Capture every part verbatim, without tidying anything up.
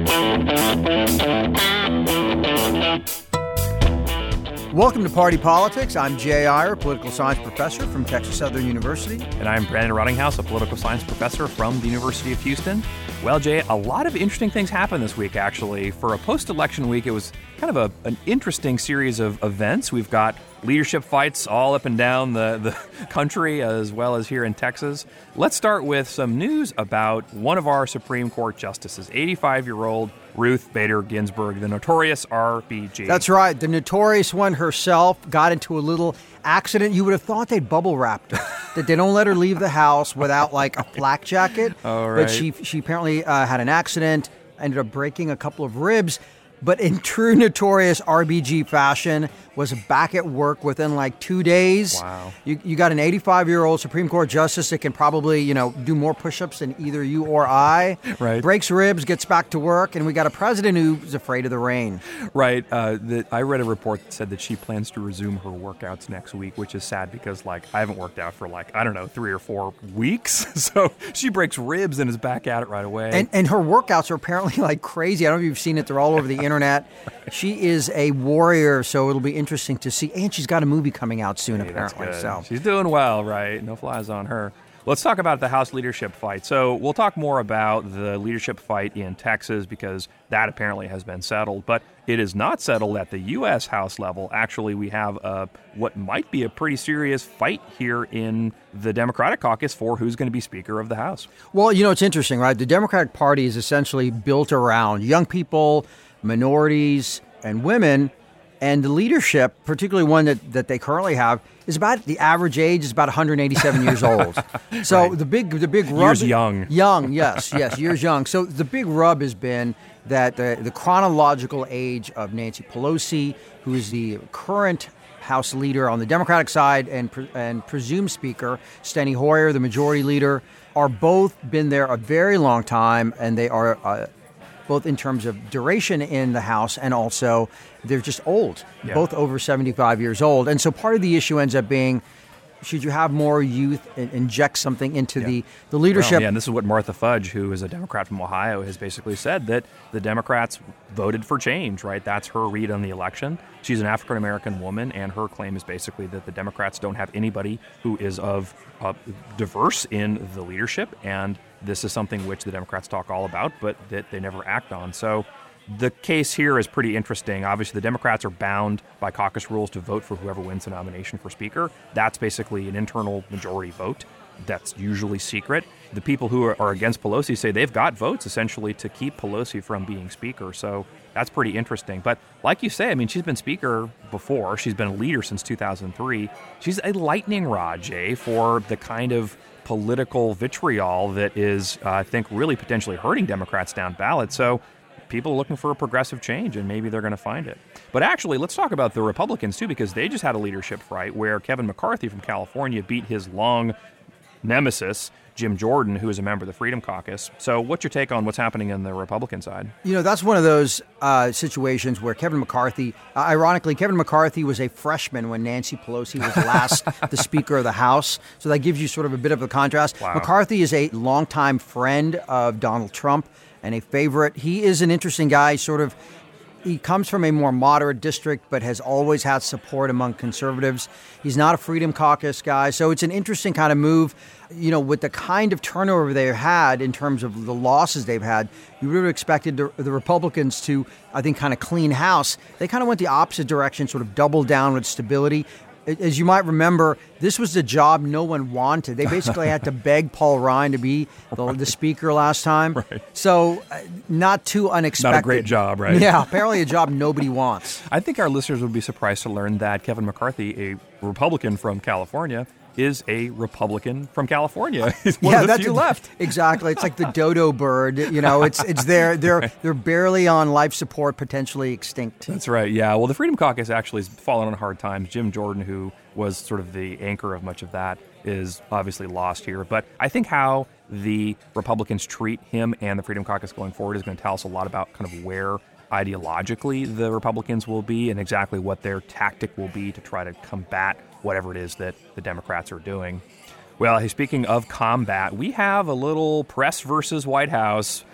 Welcome to Party Politics. I'm Jay Iyer, political science professor from Texas Southern University. And I'm Brandon Rottinghouse, a political science professor from the University of Houston. Well, Jay, a lot of interesting things happened this week, actually. For a post-election week, it was kind of a, an interesting series of events. We've got leadership fights all up and down the, the country, as well as here in Texas. Let's start with some news about one of our Supreme Court justices, eighty-five-year-old Ruth Bader Ginsburg, the notorious R B G. That's right. The notorious one herself got into a little accident. You would have thought they'd bubble wrapped her, that they don't let her leave the house without like a flak jacket. Oh, right. But she she apparently uh, had an accident, ended up breaking a couple of ribs. But in true notorious R B G fashion, was back at work within like two days. Wow. You you got an eighty-five-year-old Supreme Court justice that can probably, you know, do more push-ups than either you or I. Right. Breaks ribs, gets back to work, and we got a president who's afraid of the rain. Right. Uh, the, I read a report that said that she plans to resume her workouts next week, which is sad because, like, I haven't worked out for, like, I don't know, three or four weeks. So she breaks ribs and is back at it right away. And and her workouts are apparently, like, crazy. I don't know if you've seen it. They're all over the internet. She is a warrior, so it'll be interesting to see. And she's got a movie coming out soon, hey, apparently. That's good. So she's doing well, right? No flies on her. Let's talk about the House leadership fight. So we'll talk more about the leadership fight in Texas because that apparently has been settled. But it is not settled at the U S House level. Actually, we have a, what might be a pretty serious fight here in the Democratic caucus for who's going to be Speaker of the House. Well, you know, it's interesting, right? The Democratic Party is essentially built around young people, minorities, and women. And the leadership, particularly one that, that they currently have, is about the average age is about one hundred eighty-seven years old. So right. the big the big rub years young. Young, yes, yes, years young. So the big rub has been that the, the chronological age of Nancy Pelosi, who is the current House leader on the Democratic side, and and presumed Speaker Steny Hoyer, the majority leader, are both been there a very long time, and they are uh, both in terms of duration in the House and also they're just old, yeah. both over seventy-five years old. And so part of the issue ends up being, should you have more youth and inject something into yeah. the, the leadership? Well, yeah, and this is what Martha Fudge, who is a Democrat from Ohio, has basically said, that the Democrats voted for change, right? That's her read on the election. She's an African-American woman, and her claim is basically that the Democrats don't have anybody who is of uh, diverse in the leadership, and this is something which the Democrats talk all about, but that they never act on. So the case here is pretty interesting. Obviously, the Democrats are bound by caucus rules to vote for whoever wins the nomination for Speaker. That's basically an internal majority vote. That's usually secret. The people who are against Pelosi say they've got votes, essentially, to keep Pelosi from being Speaker. So that's pretty interesting. But like you say, I mean, she's been Speaker before. She's been a leader since two thousand three. She's a lightning rod, Jay, for the kind of political vitriol that is, uh, I think, really potentially hurting Democrats down ballot. So people are looking for a progressive change, and maybe they're going to find it. But actually, let's talk about the Republicans, too, because they just had a leadership fight where Kevin McCarthy from California beat his long nemesis, Jim Jordan, who is a member of the Freedom Caucus. So what's your take on what's happening in the Republican side? You know, that's one of those uh, situations where Kevin McCarthy, uh, ironically, Kevin McCarthy was a freshman when Nancy Pelosi was last the Speaker of the House. So that gives you sort of a bit of a contrast. Wow. McCarthy is a longtime friend of Donald Trump and a favorite. He is an interesting guy, sort of. He comes from a more moderate district, but has always had support among conservatives. He's not a Freedom Caucus guy. So it's an interesting kind of move. You know, with the kind of turnover they had in terms of the losses they've had, you would have expected the, the Republicans to, I think, kind of clean house. They kind of went the opposite direction, sort of double down with stability. As you might remember, this was the job no one wanted. They basically had to beg Paul Ryan to be the, the speaker last time. Right. So uh, not too unexpected. Not a great job, right? Yeah, apparently a job nobody wants. I think our listeners would be surprised to learn that Kevin McCarthy, a Republican from California, is a Republican from California. He's one yeah, of the that's few a, left. Exactly. It's like the dodo bird. You know, it's it's there. They're right. they're barely on life support, potentially extinct. That's right. Yeah. Well, the Freedom Caucus actually has fallen on hard times. Jim Jordan, who was sort of the anchor of much of that, is obviously lost here. But I think how the Republicans treat him and the Freedom Caucus going forward is going to tell us a lot about kind of where ideologically the Republicans will be and exactly what their tactic will be to try to combat whatever it is that the Democrats are doing. Well, hey, speaking of combat, we have a little press versus White House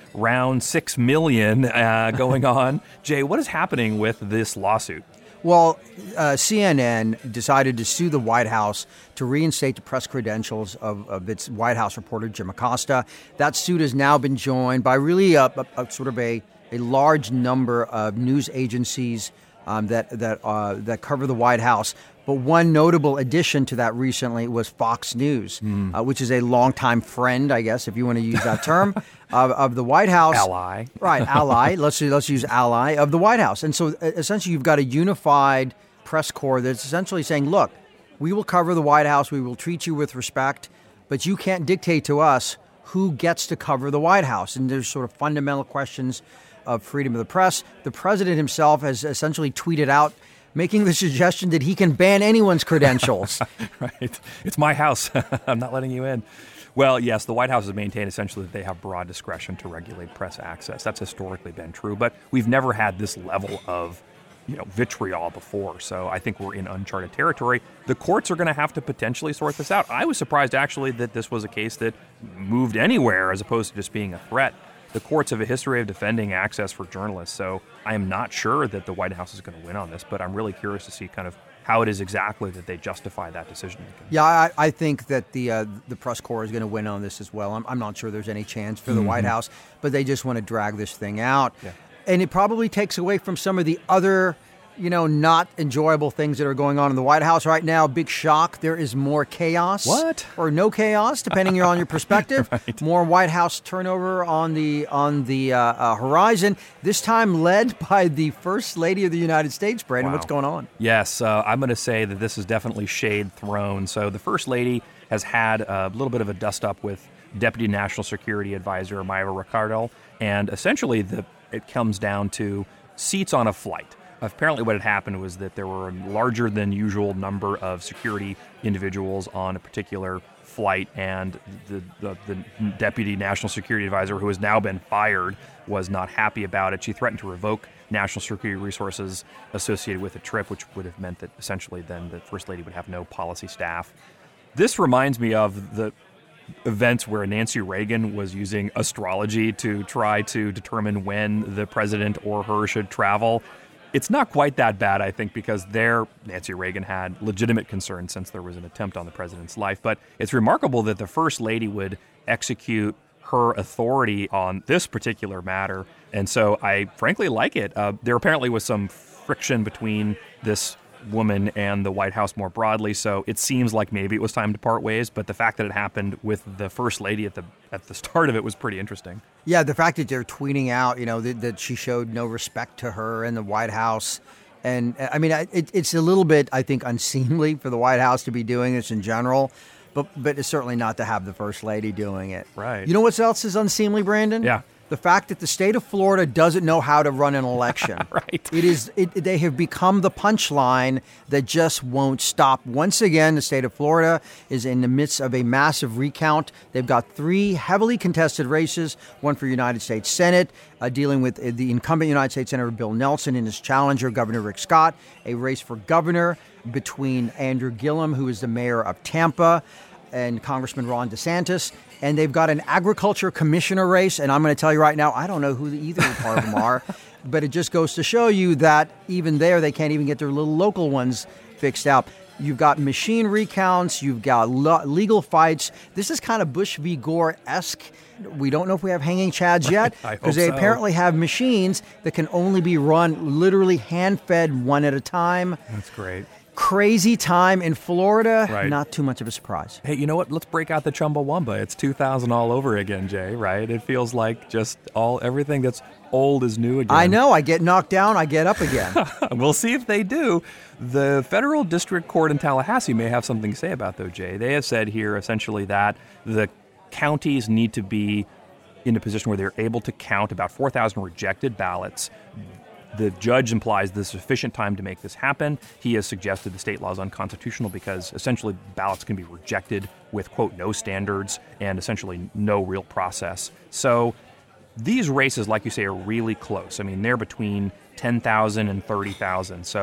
round six million uh, going on. Jay, what is happening with this lawsuit? Well, uh, C N N decided to sue the White House to reinstate the press credentials of, of its White House reporter, Jim Acosta. That suit has now been joined by really a, a, a sort of a, a large number of news agencies um, that that uh, that cover the White House. But one notable addition to that recently was Fox News, mm. uh, which is a longtime friend, I guess, if you want to use that term, of, of the White House. Ally. Right, ally. let's, let's use ally of the White House. And so essentially you've got a unified press corps that's essentially saying, look, we will cover the White House, we will treat you with respect, but you can't dictate to us who gets to cover the White House. And there's sort of fundamental questions of freedom of the press. The president himself has essentially tweeted out making the suggestion that he can ban anyone's credentials. Right. It's my house. I'm not letting you in. Well, yes, the White House has maintained essentially that they have broad discretion to regulate press access. That's historically been true, but we've never had this level of, you know, vitriol before. So I think we're in uncharted territory. The courts are going to have to potentially sort this out. I was surprised actually that this was a case that moved anywhere as opposed to just being a threat. The courts have a history of defending access for journalists, so I am not sure that the White House is going to win on this, but I'm really curious to see kind of how it is exactly that they justify that decision making. Yeah, I, I think that the uh, the press corps is going to win on this as well. I'm, I'm not sure there's any chance for the mm-hmm. White House, but they just want to drag this thing out. Yeah. And it probably takes away from some of the other, you know, not enjoyable things that are going on in the White House right now. Big shock. There is more chaos. What? Or no chaos, depending on your perspective. Right. More White House turnover on the on the uh, uh, horizon, this time led by the First Lady of the United States. Brandon, wow. What's going on? Yes, uh, I'm going to say that this is definitely shade thrown. So the First Lady has had a little bit of a dust-up with Deputy National Security Advisor Mayra Ricardo, and essentially the it comes down to seats on a flight. Apparently what had happened was that there were a larger than usual number of security individuals on a particular flight, and the, the, the Deputy National Security Advisor, who has now been fired, was not happy about it. She threatened to revoke national security resources associated with the trip, which would have meant that essentially then the First Lady would have no policy staff. This reminds me of the events where Nancy Reagan was using astrology to try to determine when the president or her should travel. It's not quite that bad, I think, because there, Nancy Reagan had legitimate concerns since there was an attempt on the president's life. But it's remarkable that the First Lady would execute her authority on this particular matter. And so I frankly like it. Uh, there apparently was some friction between this woman and the White House more broadly, so it seems like maybe it was time to part ways, but the fact that it happened with the First Lady at the at the start of it was pretty interesting. Yeah, the fact that they're tweeting out, you know, that, that she showed no respect to her in the White House. And I mean, it, it's a little bit, I think, unseemly for the White House to be doing this in general, but but it's certainly not to have the First Lady doing it. Right. You know what else is unseemly, Brandon? Yeah. The fact that the state of Florida doesn't know how to run an election. Right. It is. It, they have become the punchline that just won't stop. Once again, the state of Florida is in the midst of a massive recount. They've got three heavily contested races, one for United States Senate, uh, dealing with the incumbent United States Senator Bill Nelson and his challenger, Governor Rick Scott, a race for governor between Andrew Gillum, who is the mayor of Tampa, and Congressman Ron DeSantis. And they've got an agriculture commissioner race, and I'm going to tell you right now, I don't know who either part of them are, but it just goes to show you that even there, they can't even get their little local ones fixed out. You've got machine recounts, you've got lo- legal fights. This is kind of Bush v. Gore-esque. We don't know if we have hanging chads yet, because they so. apparently have machines that can only be run literally hand-fed one at a time. That's great. Crazy time in Florida. Right. Not too much of a surprise. Hey, you know what? Let's break out the Chumbawamba. It's two thousand all over again, Jay, right? It feels like just all everything that's old is new again. I know. I get knocked down, I get up again. We'll see if they do. The Federal District Court in Tallahassee may have something to say about, though, Jay. They have said here essentially that the counties need to be in a position where they're able to count about four thousand rejected ballots. The judge implies there's sufficient time to make this happen. He has suggested the state law is unconstitutional because essentially ballots can be rejected with, quote, no standards and essentially no real process. So these races, like you say, are really close. I mean, they're between ten thousand and thirty thousand. So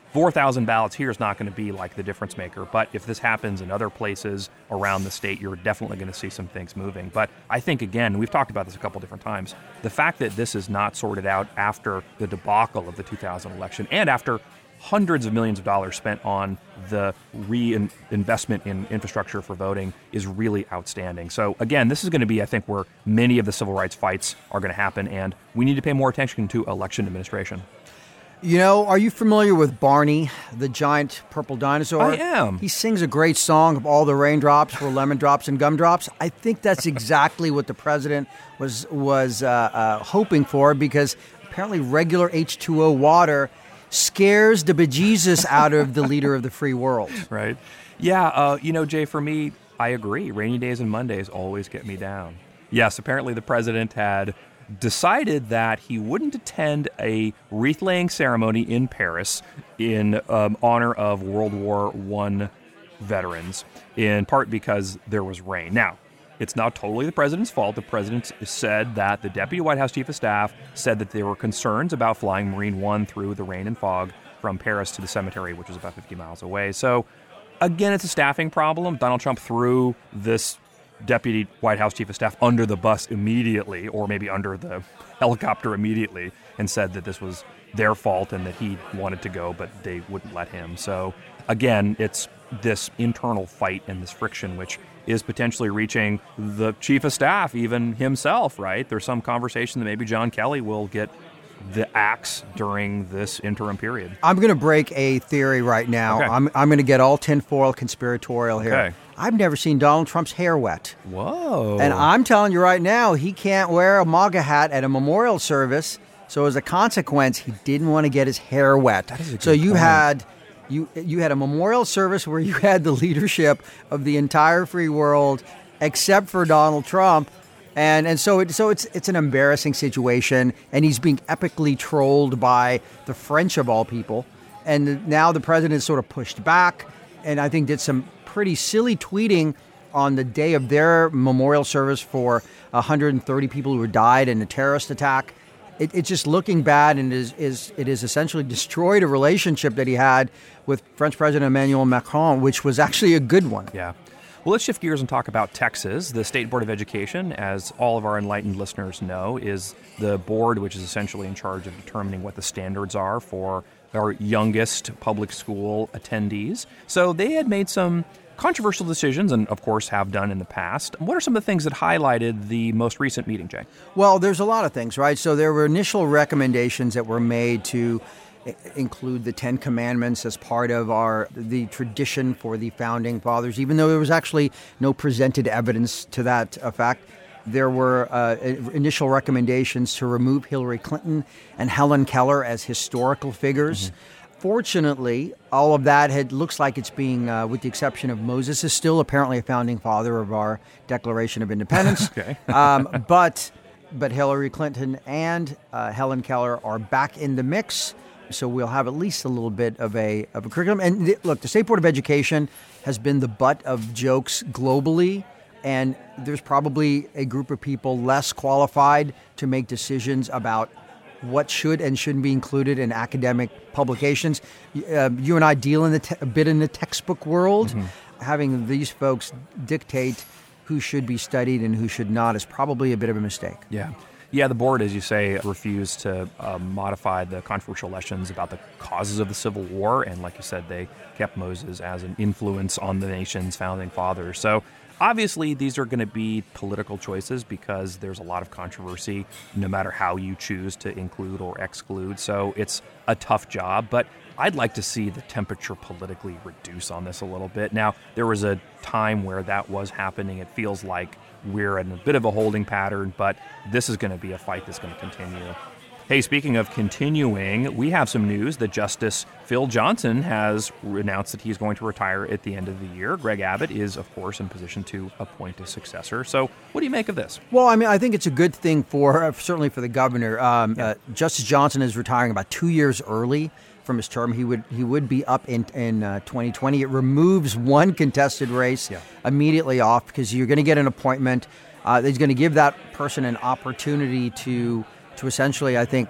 four thousand ballots here is not going to be like the difference maker. But if this happens in other places around the state, you're definitely going to see some things moving. But I think, again, we've talked about this a couple different times, the fact that this is not sorted out after the debacle of the two thousand election and after hundreds of millions of dollars spent on the reinvestment in infrastructure for voting is really outstanding. So again, this is going to be, I think, where many of the civil rights fights are going to happen, and we need to pay more attention to election administration. You know, are you familiar with Barney, the giant purple dinosaur? I am. He sings a great song of all the raindrops were lemon drops and gumdrops. I think that's exactly what the president was was uh, uh, hoping for, because apparently regular H two O water scares the bejesus out of the leader of the free world. Right. Yeah, uh, you know, Jay, for me, I agree. Rainy days and Mondays always get me down. Yes, apparently the president had decided that he wouldn't attend a wreath-laying ceremony in Paris in um, honor of World War One veterans, in part because there was rain. Now, it's not totally the president's fault. The president said that the deputy White House chief of staff said that there were concerns about flying Marine One through the rain and fog from Paris to the cemetery, which was about fifty miles away. So, again, it's a staffing problem. Donald Trump threw this deputy White House chief of staff under the bus immediately, or maybe under the helicopter immediately, and said that this was their fault and that he wanted to go, but they wouldn't let him. So, again, it's this internal fight and this friction, which is potentially reaching the chief of staff, even himself, right? There's some conversation that maybe John Kelly will get the axe during this interim period. I'm going to break a theory right now. Okay. I'm I'm going to get all tinfoil conspiratorial here. Okay. I've never seen Donald Trump's hair wet. Whoa. And I'm telling you right now, he can't wear a MAGA hat at a memorial service. So as a consequence, he didn't want to get his hair wet. That is a good so you point. had you you had a memorial service where you had the leadership of the entire free world, except for Donald Trump. And and so it, so it's it's an embarrassing situation, and he's being epically trolled by the French of all people. And now the president is sort of pushed back, and I think did some pretty silly tweeting on the day of their memorial service for one hundred thirty people who died in a terrorist attack. It, it's just looking bad, and is is it is essentially destroyed a relationship that he had with French President Emmanuel Macron, which was actually a good one. Yeah. Well, let's shift gears and talk about Texas. The State Board of Education, as all of our enlightened listeners know, is the board which is essentially in charge of determining what the standards are for our youngest public school attendees. So they had made some controversial decisions, and of course have done in the past. What are some of the things that highlighted the most recent meeting, Jay? Well, there's a lot of things, right? So there were initial recommendations that were made to include the Ten Commandments as part of our the tradition for the Founding Fathers, even though there was actually no presented evidence to that effect. There were uh, initial recommendations to remove Hillary Clinton and Helen Keller as historical figures. Mm-hmm. Fortunately, all of that had looks like it's being, uh, with the exception of Moses, is still apparently a founding father of our Declaration of Independence. Okay. um, but but Hillary Clinton and uh, Helen Keller are back in the mix. So we'll have at least a little bit of a of a curriculum. And th- look, the State Board of Education has been the butt of jokes globally, and there's probably a group of people less qualified to make decisions about what should and shouldn't be included in academic publications. Uh, you and I deal in the te- a bit in the textbook world. Mm-hmm. Having these folks dictate who should be studied and who should not is probably a bit of a mistake. Yeah. Yeah, the board, as you say, refused to uh, modify the controversial lessons about the causes of the Civil War. And like you said, they kept Moses as an influence on the nation's founding fathers. So obviously, these are going to be political choices because there's a lot of controversy no matter how you choose to include or exclude. So it's a tough job, but I'd like to see the temperature politically reduce on this a little bit. Now, there was a time where that was happening. It feels like we're in a bit of a holding pattern, but this is going to be a fight that's going to continue. Hey, speaking of continuing, we have some news that Justice Phil Johnson has announced that he's going to retire at the end of the year. Greg Abbott is, of course, in position to appoint a successor. So what do you make of this? Well, I mean, I think it's a good thing for, uh, certainly for the governor. Um, yeah. uh, Justice Johnson is retiring about two years early from his term. He would he would be up in, in uh, twenty twenty. It removes one contested race yeah. immediately off because you're going to get an appointment. Uh, he's going to give that person an opportunity to to essentially, I think,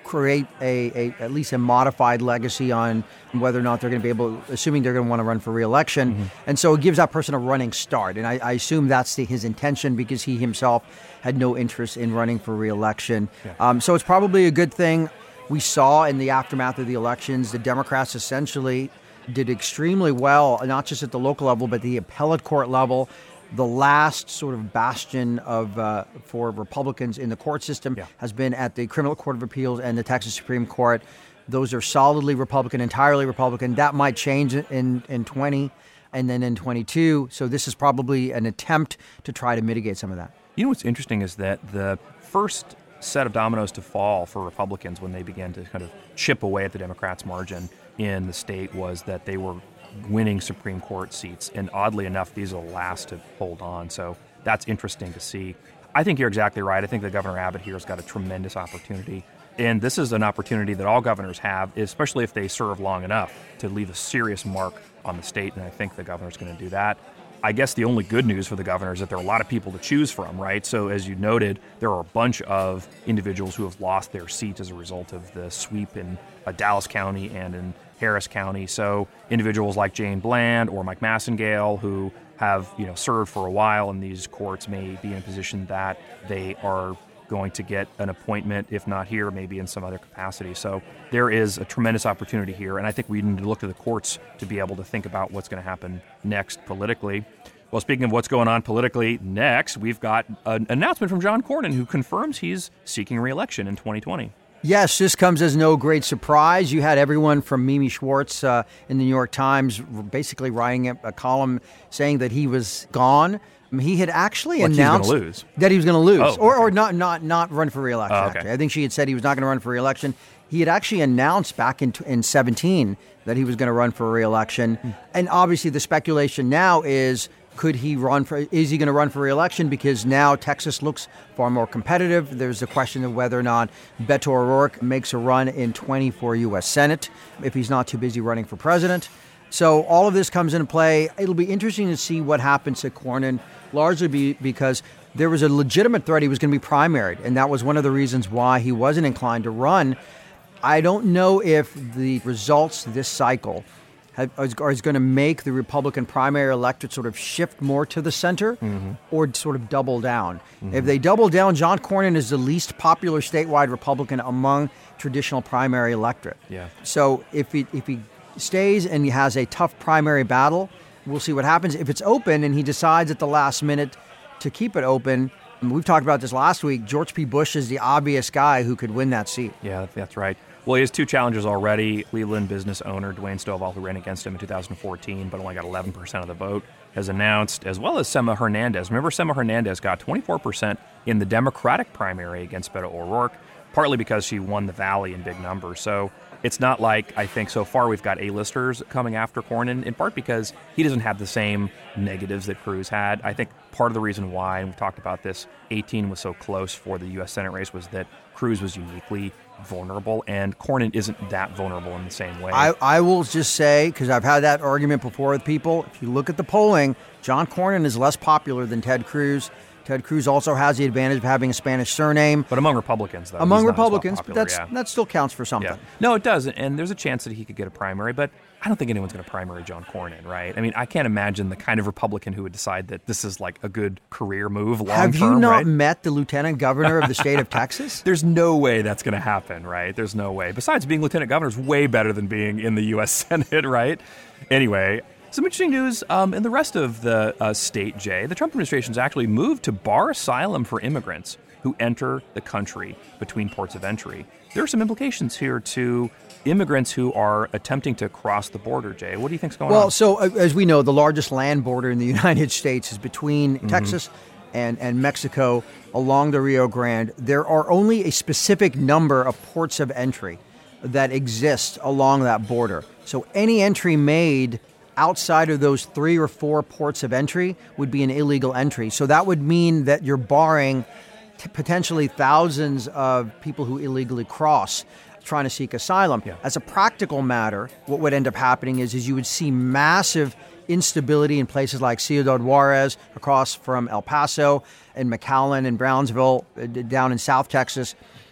create a, a at least a modified legacy on whether or not they're going to be able, assuming they're going to want to run for re-election. Mm-hmm. And so it gives that person a running start. And I, I assume that's the, his intention, because he himself had no interest in running for re-election. Yeah. Um, so it's probably a good thing. We saw in the aftermath of the elections, the Democrats essentially did extremely well, not just at the local level, but the appellate court level. The last sort of bastion of uh, for Republicans in the court system yeah. has been at the Criminal Court of Appeals and the Texas Supreme Court. Those are solidly Republican, entirely Republican. That might change in, in twenty and then in twenty-two. So this is probably an attempt to try to mitigate some of that. You know what's interesting is that the first set of dominoes to fall for Republicans when they began to kind of chip away at the Democrats' margin in the state was that they were winning Supreme Court seats. And oddly enough, these are the last to hold on. So that's interesting to see. I think you're exactly right. I think that Governor Abbott here has got a tremendous opportunity. And this is an opportunity that all governors have, especially if they serve long enough, to leave a serious mark on the state. And I think the governor's going to do that. I guess the only good news for the governor is that there are a lot of people to choose from, right? So as you noted, there are a bunch of individuals who have lost their seats as a result of the sweep in uh, Dallas County and in Harris County. So individuals like Jane Bland or Mike Massengale, who have, you know, served for a while in these courts, may be in a position that they are going to get an appointment, if not here, maybe in some other capacity. So there is a tremendous opportunity here, and I think we need to look to the courts to be able to think about what's going to happen next politically. Well, speaking of what's going on politically next, we've got an announcement from John Cornyn, who confirms he's seeking re-election in twenty twenty. Yes, this comes as no great surprise. You had everyone from Mimi Schwartz uh, in the New York Times basically writing a column saying that he was gone. He had actually like announced he was lose. that he was going to lose, oh, or, okay. or not, not, not run for re-election. Oh, okay. Actually, I think she had said he was not going to run for re-election. He had actually announced back in in seventeen that he was going to run for re-election, hmm. and obviously the speculation now is, could he run for? Is he going to run for re-election? Because now Texas looks far more competitive. There's a question of whether or not Beto O'Rourke makes a run in twenty for U S Senate if he's not too busy running for president. So all of this comes into play. It'll be interesting to see what happens to Cornyn, largely be, because there was a legitimate threat he was going to be primaried, and that was one of the reasons why he wasn't inclined to run. I don't know if the results this cycle have, are is going to make the Republican primary electorate sort of shift more to the center mm-hmm. or sort of double down. Mm-hmm. If they double down, John Cornyn is the least popular statewide Republican among traditional primary electorate. Yeah. So if he, if he stays and he has a tough primary battle, we'll see what happens. If it's open and he decides at the last minute to keep it open, and we've talked about this last week, George P. Bush is the obvious guy who could win that seat. Yeah, that's right. Well, he has two challengers already. Cleveland business owner Dwayne Stovall, who ran against him in two thousand fourteen but only got eleven percent of the vote, has announced, as well as Sema Hernandez. Remember, Sema Hernandez got twenty-four percent in the Democratic primary against Beto O'Rourke, partly because she won the Valley in big numbers. So it's not like, I think so far we've got A-listers coming after Cornyn, in part because he doesn't have the same negatives that Cruz had. I think part of the reason why, and we've talked about this, eighteen was so close for the U S Senate race, was that Cruz was uniquely vulnerable, and Cornyn isn't that vulnerable in the same way. I, I will just say, because I've had that argument before with people, if you look at the polling, John Cornyn is less popular than Ted Cruz. Ted Cruz also has the advantage of having a Spanish surname. But among Republicans, though. Among Republicans, well popular, but that's, yeah. that still counts for something. Yeah. No, it does, and there's a chance that he could get a primary, but I don't think anyone's going to primary John Cornyn, right? I mean, I can't imagine the kind of Republican who would decide that this is like a good career move long-term, Have you not right? met the lieutenant governor of the state of Texas? There's no way that's going to happen, right? There's no way. Besides, being lieutenant governor is way better than being in the U S Senate, right? Anyway, some interesting news um, in the rest of the uh, state, Jay. The Trump administration has actually moved to bar asylum for immigrants who enter the country between ports of entry. There are some implications here to immigrants who are attempting to cross the border, Jay. What do you think's going well, on? Well, so uh, as we know, the largest land border in the United States is between mm-hmm. Texas and, and Mexico along the Rio Grande. There are only a specific number of ports of entry that exist along that border. So any entry made outside of those three or four ports of entry would be an illegal entry. So that would mean that you're barring t- potentially thousands of people who illegally cross trying to seek asylum. Yeah. As a practical matter, what would end up happening is, is you would see massive instability in places like Ciudad Juarez, across from El Paso, and McAllen and Brownsville, uh, down in South Texas.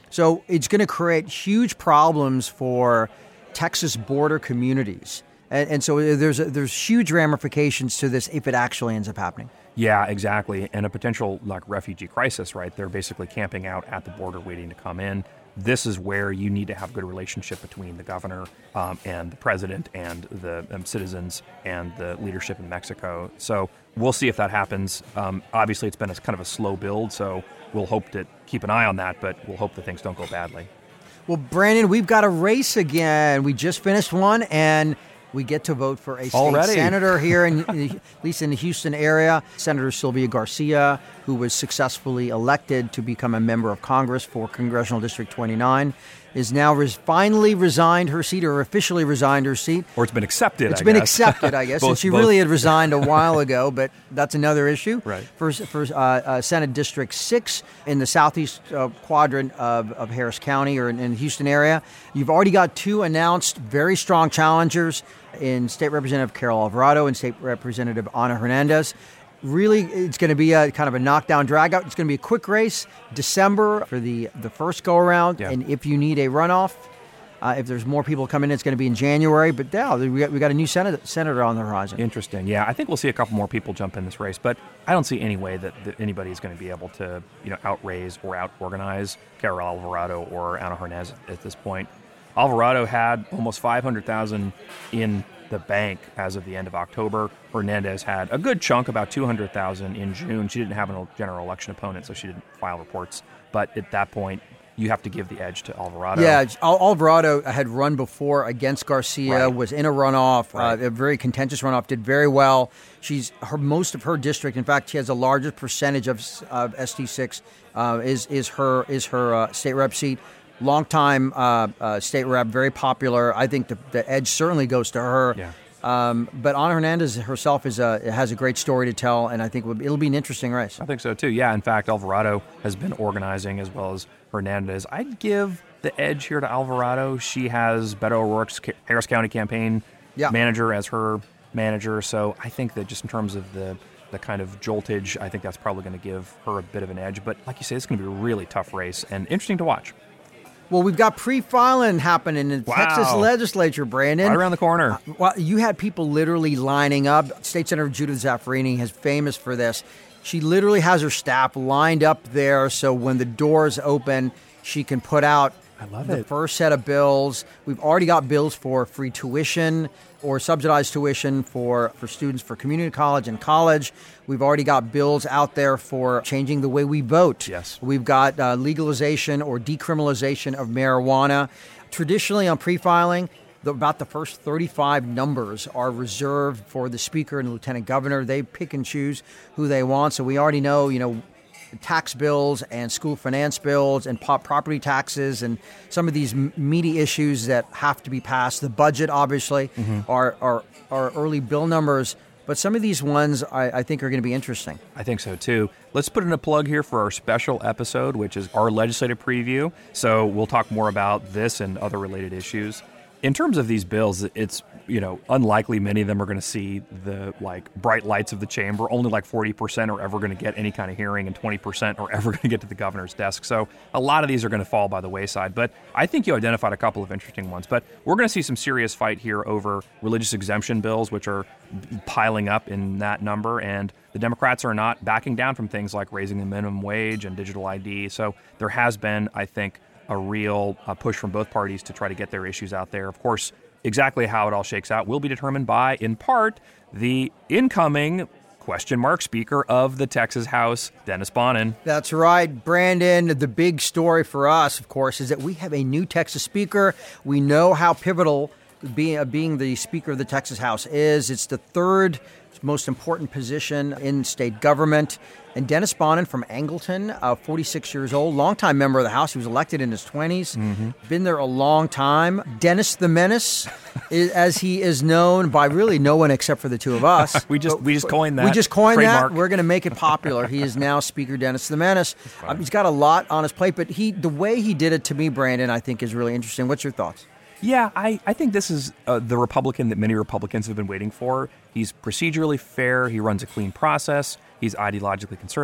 So it's going to create huge problems for Texas border communities. And, and so there's a, there's huge ramifications to this if it actually ends up happening. Yeah, exactly. And a potential like refugee crisis, right? They're basically camping out at the border waiting to come in. This is where you need to have a good relationship between the governor um, and the president and the um, citizens and the leadership in Mexico. So we'll see if that happens. Um, obviously, it's been a kind of a slow build, so we'll hope to keep an eye on that, but we'll hope that things don't go badly. Well, Brandon, we've got a race again. We just finished one, and we get to vote for a state Already? senator here, in, at least in the Houston area. Senator Sylvia Garcia, who was successfully elected to become a member of Congress for Congressional District twenty-nine, is now res- finally resigned her seat, or officially resigned her seat. Or it's been accepted, It's I been guess. accepted, I guess. both, and she both. really had resigned a while ago, but that's another issue. Right. For, for uh, uh, Senate District six in the southeast uh, quadrant of, of Harris County, or in, in the Houston area, you've already got two announced very strong challengers in State Representative Carol Alvarado and State Representative Ana Hernandez. Really, it's going to be a kind of a knockdown drag-out. It's going to be a quick race, December for the, the first go-around. Yeah. And if you need a runoff, uh, if there's more people coming in, it's going to be in January. But yeah, we got, we got a new senator, senator on the horizon. Interesting. Yeah, I think we'll see a couple more people jump in this race, but I don't see any way that, that anybody is going to be able to, you know, outraise or out-organize Carol Alvarado or Ana Hernandez at this point. Alvarado had almost five hundred thousand in the bank as of the end of October. Hernandez had a good chunk, about two hundred thousand in June. She didn't have a general election opponent, so she didn't file reports. But at that point, you have to give the edge to Alvarado. Yeah, Al- Alvarado had run before against Garcia, Right. was in a runoff, Right. uh, a very contentious runoff, did very well. She's her most of her district. In fact, she has the largest percentage of, of S T six uh, is is her is her uh, state rep seat. Longtime uh, uh, state rep, very popular. I think the, the edge certainly goes to her. Yeah. Um, but Ana Hernandez herself is a, has a great story to tell, and I think it'll be an interesting race. I think so, too. Yeah, in fact, Alvarado has been organizing as well as Hernandez. I'd give the edge here to Alvarado. She has Beto O'Rourke's Harris County campaign Yeah. manager as her manager, so I think that just in terms of the the kind of joltage, I think that's probably going to give her a bit of an edge. But like you say, it's going to be a really tough race and interesting to watch. Well, we've got pre-filing happening in the Wow. Texas legislature, Brandon. Right around the corner. Uh, well, you had people literally lining up. State Senator Judith Zaffirini is famous for this. She literally has her staff lined up there so when the doors open, she can put out I love the it. first set of bills. We've already got bills for free tuition or subsidized tuition for, for students for community college and college. We've already got bills out there for changing the way we vote. Yes. We've got uh, legalization or decriminalization of marijuana. Traditionally on pre-filing, the, about the first thirty-five numbers are reserved for the speaker and lieutenant governor. They pick and choose who they want. So we already know, you know, tax bills and school finance bills and pop property taxes and some of these m- meaty issues that have to be passed. The budget, obviously, mm-hmm. are, are, are early bill numbers. But some of these ones I, I think are going to be interesting. I think so, too. Let's put in a plug here for our special episode, which is our legislative preview. So we'll talk more about this and other related issues. In terms of these bills, it's, you know, unlikely many of them are going to see the, like, bright lights of the chamber. Only like forty percent are ever going to get any kind of hearing, and twenty percent are ever going to get to the governor's desk. So a lot of these are going to fall by the wayside. But I think you identified a couple of interesting ones. But we're going to see some serious fight here over religious exemption bills, which are piling up in that number. And the Democrats are not backing down from things like raising the minimum wage and digital I D. So there has been, I think, a real uh, push from both parties to try to get their issues out there. Of course, exactly how it all shakes out will be determined by, in part, the incoming question mark Speaker of the Texas House, Dennis Bonnen. That's right, Brandon. The big story for us, of course, is that we have a new Texas Speaker. We know how pivotal being, uh, being the Speaker of the Texas House is. It's the third most important position in state government. And Dennis Bonnen from Angleton, uh, forty-six years old, longtime member of the House. He was elected in his twenties. Mm-hmm. Been there a long time. Dennis the Menace, is, as he is known by really no one except for the two of us. we just but, we just coined that. We just coined trademark. that. We're going to make it popular. He is now Speaker Dennis the Menace. Um, he's got a lot on his plate, but he the way he did it to me, Brandon, I think is really interesting. What's your thoughts? Yeah, I, I think this is uh, the Republican that many Republicans have been waiting for. He's procedurally fair. He runs a clean process. He's ideologically conservative.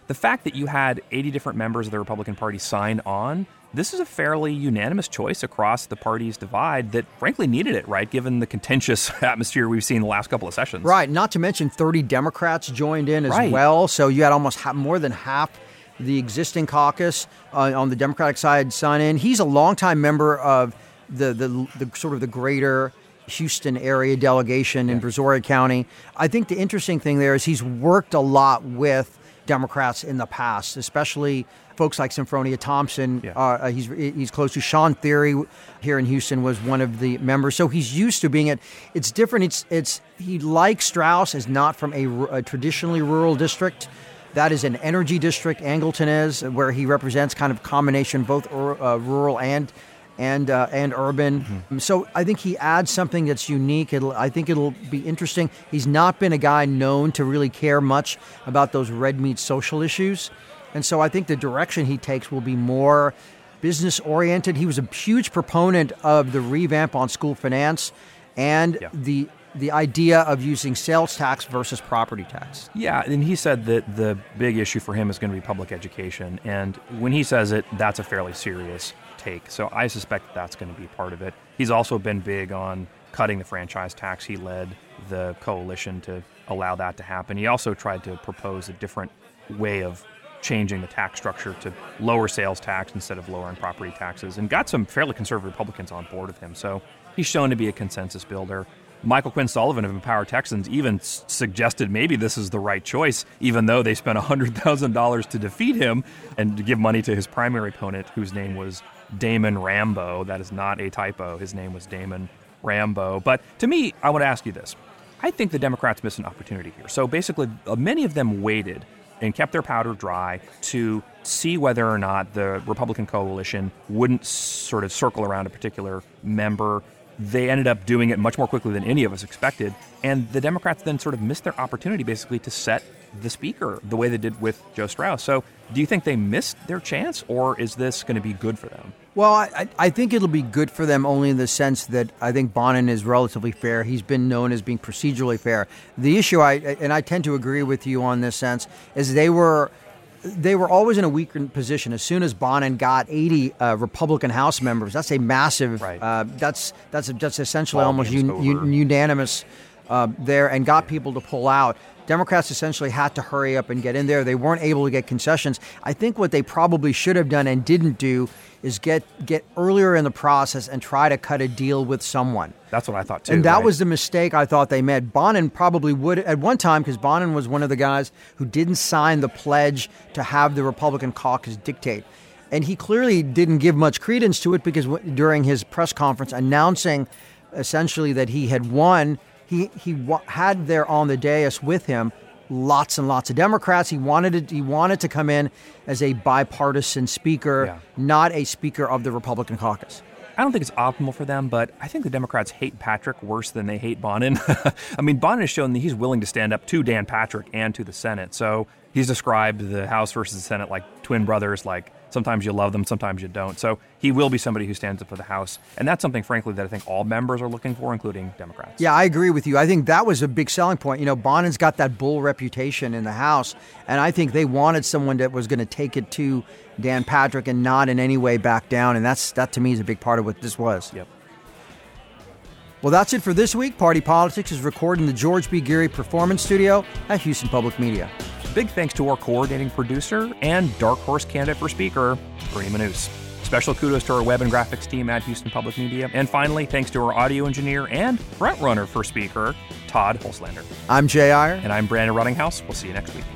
the fact that you had eighty different members of the Republican Party sign on, this is a fairly unanimous choice across the party's divide that frankly needed it, right, given the contentious atmosphere we've seen the last couple of sessions. Right, not to mention thirty Democrats joined in as right. well, so you had almost ha- more than half the existing caucus uh, on the Democratic side sign in. He's a longtime member of the, the, the sort of the greater Houston area delegation in yeah. Brazoria County. I think the interesting thing there is he's worked a lot with Democrats in the past, especially folks like Symphonia Thompson. Yeah. Uh, he's he's close to Sean Theory here in Houston was one of the members, so he's used to being it. It's different. It's it's he like Strauss is not from a, a traditionally rural district. That is an energy district. Angleton is where he represents kind of combination both uh, rural and and uh, and urban. Mm-hmm. So I think he adds something that's unique. It'll, I think it'll be interesting. He's not been a guy known to really care much about those red meat social issues. And so I think the direction he takes will be more business-oriented. He was a huge proponent of the revamp on school finance and yeah. the the idea of using sales tax versus property tax. Yeah, and he said that the big issue for him is going to be public education. And when he says it, that's a fairly serious take. So I suspect that's going to be part of it. He's also been big on cutting the franchise tax. He led the coalition to allow that to happen. He also tried to propose a different way of changing the tax structure to lower sales tax instead of lowering property taxes, and got some fairly conservative Republicans on board with him. So he's shown to be a consensus builder. Michael Quinn Sullivan of Empower Texans even s- suggested maybe this is the right choice, even though they spent one hundred thousand dollars to defeat him and to give money to his primary opponent, whose name was Damon Rambo. That is not a typo. His name was Damon Rambo. But to me, I want to ask you this. I think the Democrats missed an opportunity here. So basically, uh, many of them waited and kept their powder dry to see whether or not the Republican coalition wouldn't sort of circle around a particular member. They ended up doing it much more quickly than any of us expected. And the Democrats then sort of missed their opportunity basically to set the speaker the way they did with Joe Strauss. So do you think they missed their chance, or is this going to be good for them? Well, I, I think it'll be good for them only in the sense that I think Bonnen is relatively fair. He's been known as being procedurally fair. The issue, I and I tend to agree with you on this sense, is they were they were always in a weaker position. As soon as Bonnen got eighty uh, Republican House members, that's a massive. Right. Uh, that's that's that's essentially All almost un, un, unanimous uh, there, and got people to pull out. Democrats essentially had to hurry up and get in there. They weren't able to get concessions. I think what they probably should have done and didn't do is get get earlier in the process and try to cut a deal with someone. That's what I thought, too. And that right? was the mistake I thought they made. Bonnen probably would at one time, because Bonnen was one of the guys who didn't sign the pledge to have the Republican caucus dictate. And he clearly didn't give much credence to it, because during his press conference announcing essentially that he had won, He he w- had there on the dais with him lots and lots of Democrats. He wanted to, he wanted to come in as a bipartisan speaker, yeah. not a speaker of the Republican caucus. I don't think it's optimal for them, but I think the Democrats hate Patrick worse than they hate Bonnen. I mean, Bonnen has shown that he's willing to stand up to Dan Patrick and to the Senate. So he's described the House versus the Senate like twin brothers, like sometimes you love them, sometimes you don't. So he will be somebody who stands up for the House. And that's something, frankly, that I think all members are looking for, including Democrats. Yeah, I agree with you. I think that was a big selling point. You know, Bonnen's got that bull reputation in the House, and I think they wanted someone that was going to take it to Dan Patrick and not in any way back down. And that's that, to me, is a big part of what this was. Yep. Well, that's it for this week. Party Politics is recorded in the George B. Geary Performance Studio at Houston Public Media. Big thanks to our coordinating producer and dark horse candidate for speaker, Bernie Manous. Special kudos to our web and graphics team at Houston Public Media. And finally, thanks to our audio engineer and frontrunner for speaker, Todd Holslander. I'm Jay Iyer. And I'm Brandon Ruttinghouse. We'll see you next week.